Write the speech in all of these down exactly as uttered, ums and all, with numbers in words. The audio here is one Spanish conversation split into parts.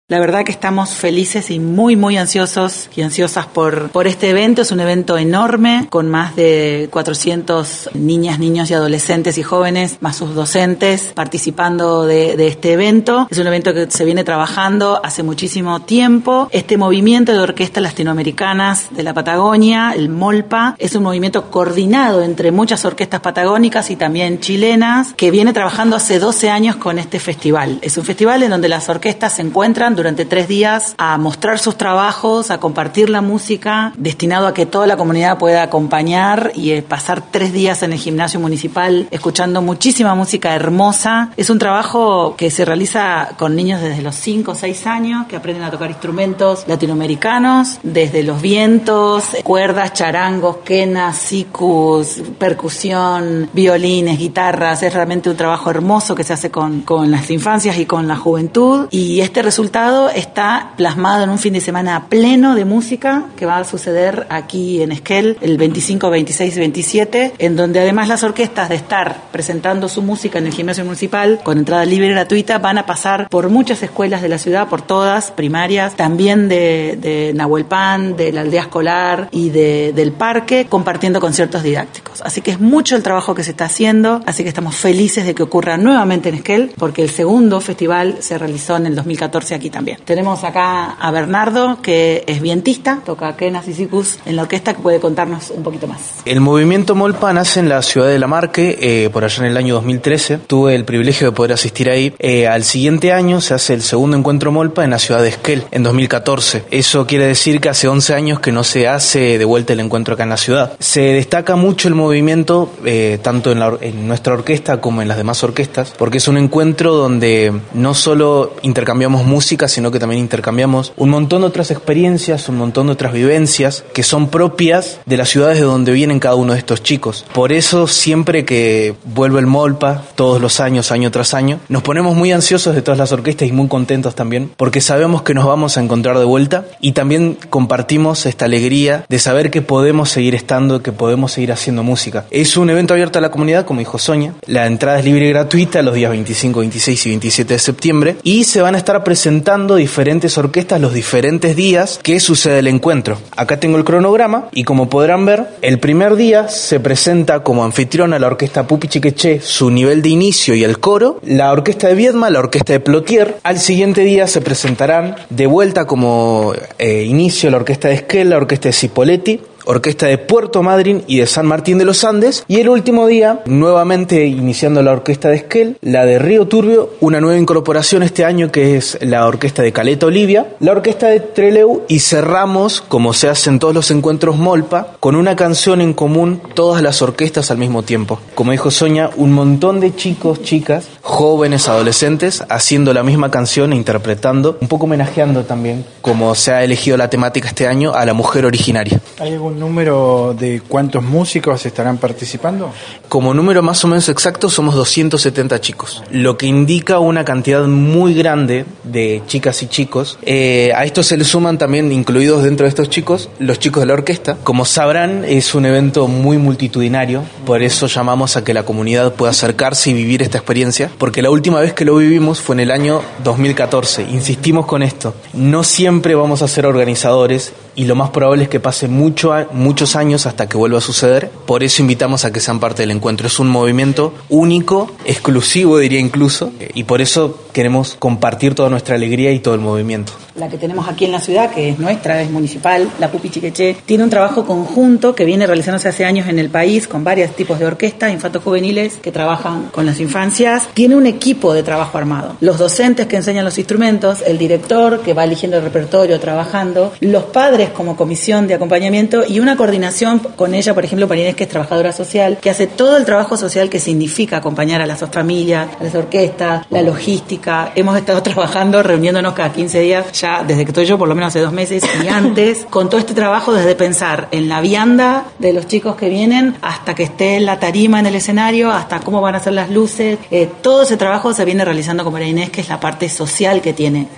La verdad que estamos felices y muy, muy ansiosos y ansiosas por, por este evento. Es un evento enorme con más de cuatrocientas niñas, niños y adolescentes y jóvenes, más sus docentes, participando de, de este evento. Es un evento que se viene trabajando hace muchísimo tiempo. Este movimiento de orquestas latinoamericanas de la Patagonia, el MOLPA, es un movimiento coordinado entre muchas orquestas patagónicas y también chilenas, que viene trabajando hace doce años con este festival. Es un festival en donde las orquestas se encuentran durante tres días a mostrar sus trabajos, a compartir la música, destinado a que toda la comunidad pueda acompañar y eh, pasar tres días en el gimnasio municipal escuchando muchísima música hermosa. Es un trabajo que se realiza con niños desde los cinco o seis años que aprenden a tocar instrumentos latinoamericanos, desde los vientos, cuerdas, charangos, quenas, sicus, percusión, violines, guitarras. Es realmente un trabajo hermoso que se hace con, con las infancias y con la juventud, y este resultado está plasmado en un fin de semana pleno de música que va a suceder aquí en Esquel el veinticinco, veintiséis y veintisiete, en donde además las orquestas de estar presentando su música en el gimnasio municipal con entrada libre y gratuita van a pasar por muchas escuelas de la ciudad, por todas, primarias, también de, de Nahuelpan, de la aldea escolar y de, del parque, compartiendo conciertos didácticos. Así que es mucho el trabajo que se está haciendo, así que estamos felices de que ocurra nuevamente en Esquel, porque el segundo festival se realizó en el dos mil catorce aquí también. Tenemos acá a Bernardo, que es vientista, toca quenas y sicus en la orquesta, que puede contarnos un poquito más. El movimiento MOLPA nace en la ciudad de Lamarque, eh, por allá en el año dos mil trece. Tuve el privilegio de poder asistir ahí. Eh, al siguiente año se hace el segundo encuentro MOLPA en la ciudad de Esquel, en dos mil catorce. Eso quiere decir que hace once años que no se hace de vuelta el encuentro acá en la ciudad. Se destaca mucho el movimiento, eh, tanto en, la, en nuestra orquesta como en las demás orquestas, porque es un encuentro donde no solo intercambiamos música, sino que también intercambiamos un montón de otras experiencias, un montón de otras vivencias que son propias de las ciudades de donde vienen cada uno de estos chicos. Por eso siempre que vuelve el MOLPA, todos los años, año tras año, nos ponemos muy ansiosos de todas las orquestas y muy contentos también, porque sabemos que nos vamos a encontrar de vuelta, y también compartimos esta alegría de saber que podemos seguir estando, que podemos seguir haciendo música. Es un evento abierto a la comunidad, como dijo Sonia. La entrada es libre y gratuita los días veinticinco, veintiséis y veintisiete de septiembre, y se van a estar presentando diferentes orquestas los diferentes días que sucede el encuentro. Acá tengo el cronograma, y como podrán ver, el primer día se presenta como anfitriona la orquesta Pupi Chiqueché, su nivel de inicio y el coro, la orquesta de Viedma, la orquesta de Plotier. Al siguiente día se presentarán de vuelta como eh, inicio la orquesta de Esquel, la orquesta de Cipolletti, orquesta de Puerto Madryn y de San Martín de los Andes, y el último día, nuevamente iniciando la orquesta de Esquel, la de Río Turbio, una nueva incorporación este año que es la orquesta de Caleta Olivia, la orquesta de Trelew, y cerramos, como se hace en todos los encuentros MOLPA, con una canción en común, todas las orquestas al mismo tiempo. Como dijo Sonia, un montón de chicos, chicas, jóvenes, adolescentes, haciendo la misma canción e interpretando, un poco homenajeando también, como se ha elegido la temática este año, a la mujer originaria. ¿Hay algún número de cuántos músicos estarán participando? Como número más o menos exacto somos doscientos setenta chicos, lo que indica una cantidad muy grande de chicas y chicos. Eh, a esto se le suman también, incluidos dentro de estos chicos, los chicos de la orquesta. Como sabrán, es un evento muy multitudinario, por eso llamamos a que la comunidad pueda acercarse y vivir esta experiencia, porque la última vez que lo vivimos fue en el año dos mil catorce. Insistimos con esto, no siempre vamos a ser organizadores, y lo más probable es que pase mucho, muchos años hasta que vuelva a suceder. Por eso invitamos a que sean parte del encuentro. Es un movimiento único, exclusivo diría incluso, y por eso queremos compartir toda nuestra alegría y todo el movimiento. La que tenemos aquí en la ciudad, que es nuestra, es municipal, la Pupi Chiqueché, tiene un trabajo conjunto que viene realizándose hace años en el país con varios tipos de orquestas infantos juveniles que trabajan con las infancias. Tiene un equipo de trabajo armado. Los docentes que enseñan los instrumentos, el director que va eligiendo el repertorio, trabajando, los padres como comisión de acompañamiento, y una coordinación con ella, por ejemplo, María Inés, que es trabajadora social, que hace todo el trabajo social que significa acompañar a las familias, a las orquestas, la logística. Hemos estado trabajando, reuniéndonos cada quince días, ya desde que estoy yo, por lo menos hace dos meses y antes, con todo este trabajo desde pensar en la vianda de los chicos que vienen, hasta que esté la tarima en el escenario, hasta cómo van a ser las luces. Eh, todo ese trabajo se viene realizando con María Inés, que es la parte social que tiene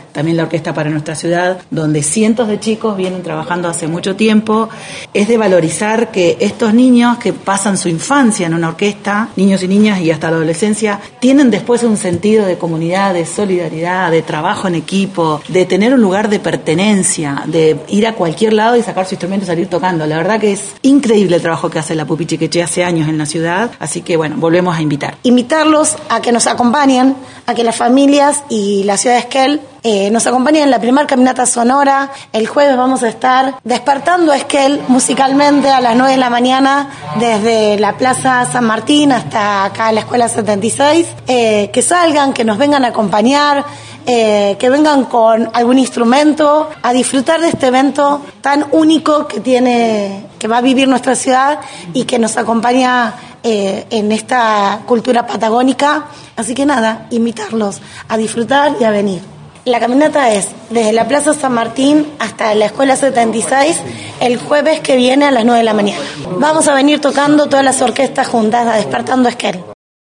también la Orquesta para Nuestra Ciudad, donde cientos de chicos vienen trabajando hace mucho tiempo. Es de valorizar que estos niños que pasan su infancia en una orquesta, niños y niñas y hasta la adolescencia, tienen después un sentido de comunidad, de solidaridad, de trabajo en equipo, de tener un lugar de pertenencia, de ir a cualquier lado y sacar su instrumento y salir tocando. La verdad que es increíble el trabajo que hace la Pupi Chiqueché hace años en la ciudad, así que bueno, volvemos a invitar. Invitarlos a que nos acompañen, a que las familias y la ciudad de Esquel eh, nos acompañen en la primera caminata sonora. El jueves vamos a estar despertando a Esquel musicalmente a las nueve de la mañana desde la Plaza San Martín hasta acá la Escuela setenta y seis. Eh, que salgan, que nos vengan a acompañar, eh, que vengan con algún instrumento a disfrutar de este evento tan único que tiene, que va a vivir nuestra ciudad y que nos acompaña Eh, en esta cultura patagónica. Así que nada, invitarlos a disfrutar y a venir. La caminata es desde la Plaza San Martín hasta la Escuela setenta y seis el jueves que viene a las nueve de la mañana. Vamos a venir tocando todas las orquestas juntas a Despertando Esquel.